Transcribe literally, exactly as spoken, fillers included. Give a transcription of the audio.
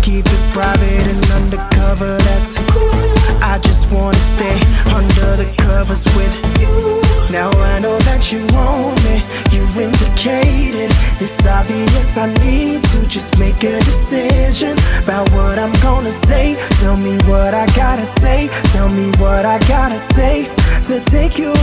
keep it private and undercover, that's cool. I just wanna stay under the covers with you. Now I know that you want me, you indicated. It's obvious I need to just make a decision about what I'm gonna say. Tell me what I gotta say, tell me what I gotta say to take you